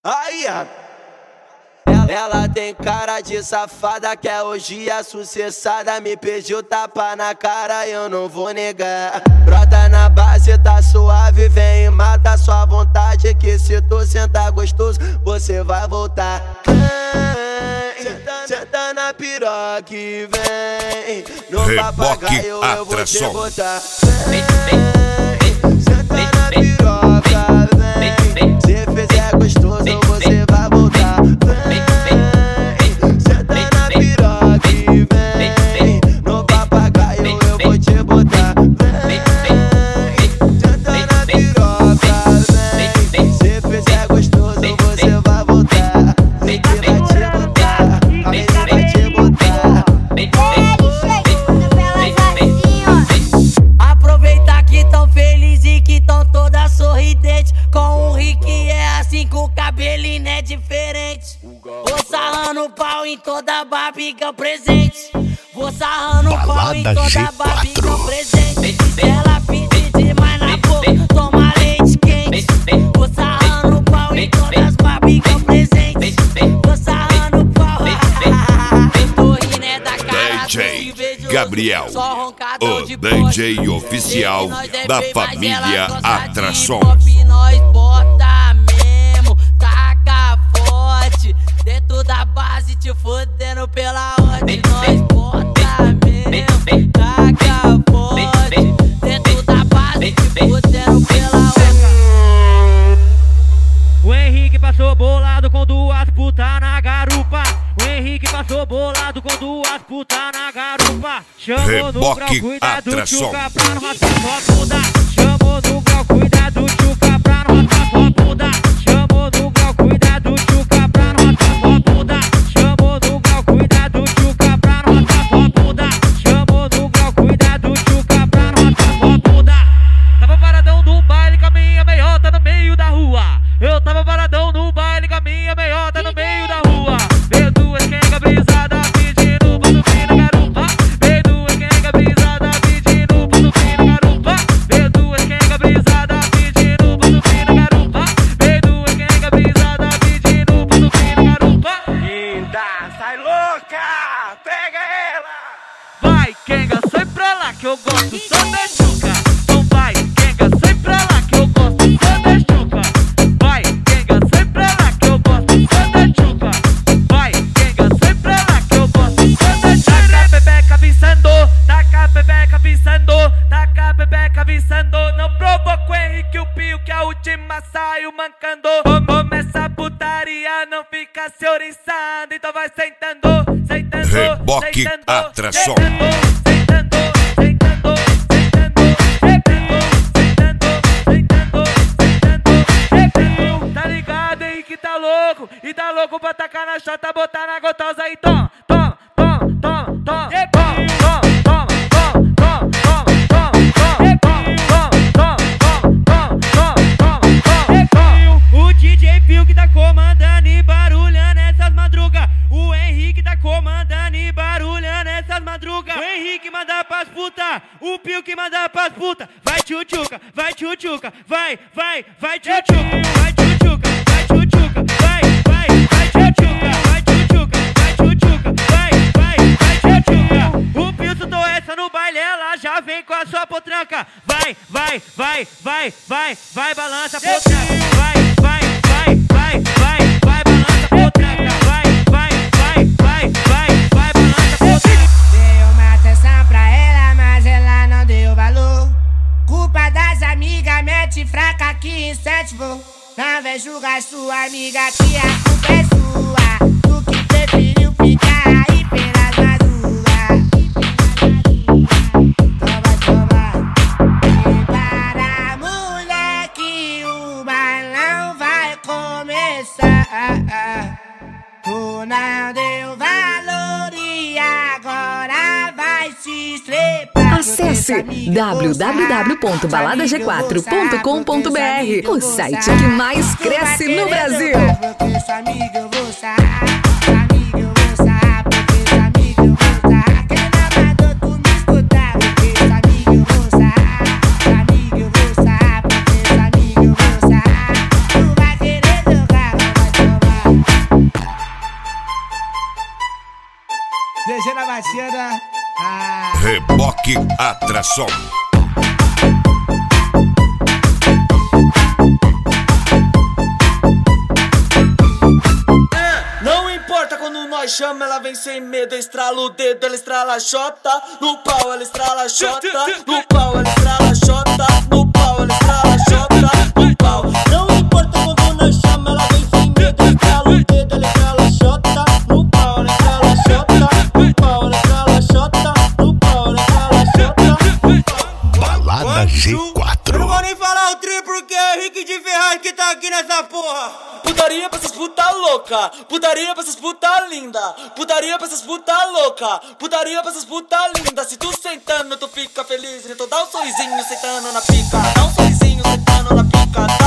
Aí, ela tem cara de safada, quer hoje a sucessada. Me pediu tapa na cara, eu não vou negar. Brota na base, tá suave, vem e mata sua vontade. Que se tu sentar gostoso, você vai voltar. Senta na piroca e vem. No papagaio eu vou te botar. Senta na piroca, vem. Se fizer gostoso, você vai voltar. Senta na piroca e vem. No papagaio eu vou te botar. Senta na piroca, vem. Se fizer gostoso, você vai voltar. Ele vai te botar, ele vai te botar. Aproveita que tão feliz e que tão toda sorridente. Com o Rick é assim, com o cabelinho é diferente. Vou sarrando pau em toda barbiga presente. Vou sarrando pau em toda barbiga presente. Se ela pedir demais na boca, toma leite quente. Vou sarrando pau em todas as barbigas presentes. Vou sarrando pau. Eu tô rindo é da cara DJ Gabriel, o DJ oficial da família Atrações. Nós bota mesmo, taca forte. Dentro da base te fodendo pela ordem. Nós bota mesmo, taca forte. Dentro da base te fodendo pela ordem. O Henrique passou bolado com duas putas na garupa. O Henrique passou bolado com duas putas na garupa. Chamou no grau, cuidado, tchuca, pra não raspar sua bunda. Chamou no grau, cuidado, tchuca, pra não raspar sua bunda. Chamou no grau, cuidado, tchuca, pra não raspar sua bunda. Chamou no grau, cuidado, tchuca, pra não raspar sua bunda. Chamou no grau, cuidado, tchuca, pra não raspar sua bunda. Tava paradão no baile com a minha meiota no meio da rua. Eu tava paradão no baile com a minha meiota no meio da rua. Veio duas quenga brisada pedindo pra subir na garupa. Veio duas quenga brisada pedindo pra subir na garupa. Veio duas quenga brisada pedindo pra subir na garupa. Veio duas quenga brisada pedindo pra subir na garupa. Linda, sai louca, pega ela. Vai, quenga, sai pra lá que eu gosto só da chuca. Então vai, quenga, sai pra lá que eu gosto só da chuca. Vai, quenga, sai pra lá que eu gosto só da chuca. Vai, quenga, sai pra lá que eu gosto só da chuca. Taca a pepeca visando, taca a pepeca visando, taca a pepeca visando. Não provoca o Henrique o Pio que a última saiu mancando. Começa a putaria, não fica se oriçando. Então vai sentando, sentando, Reboque sentando, Atrações. sentando, sentando, sentando, sentando. Tá ligado, Henrique tá louco. E tá louco pra tacar na chota, botar na gotosa aí. Tom, tom, tom, tom, tom. O DJ Pio que tá comandando e barulhando essas madrugas. O Henrique tá comandando e barulhando essas madrugas. O Henrique manda pras puta, o Pio que manda pras puta. Vai tchutchuca, vai tchutchuca, vai, vai, vai tchutchuca, vai tchutchuca, vai tchutchuca, vai, vai, vai tchutchuca, vai tchutchuca, vai tchutchuca, vai, vai, vai tchutchuca. O Pio soltou essa no baile, ela já vem com a sua potranca. Vai, vai, vai, vai, vai, vai, balança a potranca. Vai, vai, vai, vai, vai, vai, balança a potranca. Vai, vai, vai, vai, vai, vai, balança a potranca. Dei uma atenção pra ela, mas ela não deu valor. Culpa das amigas, mete fraca que incentivou. Não vem julgar sua amiga que a culpa é sua. Tu que preferiu ficar aí pelas madrugas. Toma, toma. Prepara, moleque, o bailão vai começar. Tu não deu valor e agora vai se estrepar. Acesse www.baladag4.com.br, o site que mais cresce no Brasil. Porque sua amiga eu vou sarrar, sua amiga eu vou sarrar, porque sua amiga eu vou sarrar. Quem não mandou tu me escutar? Porque sua amiga eu vou sarrar, sua amiga eu vou sarrar, porque sua amiga eu vou sarrar. Tu vai querer jogar, não vai parceira. Reboque Atração. Não importa quando nós chama, ela vem sem medo. Estrala o dedo, ela estrala a xota. No pau ela estrala a xota. No pau ela estrala a xota. No pau ela estrala a xota. No pau. Não importa quando nós chama, ela vem sem medo. Estrala o dedo, ela estrala a xota. No pau ela estrala a xota. No pau ela estrala a xota. No pau ela estrala a xota. Balada G4. Eu não vou nem falar o tri porque é Rick de Ferraz que tá aqui nessa porra. Putaria pra essas puta louca, putaria pra essas puta linda, putaria pra essas puta louca, putaria pra essas puta linda. Se tu sentando tu fica feliz, então dá um sorrisinho sentando na pica, dá um sorrisinho sentando na pica.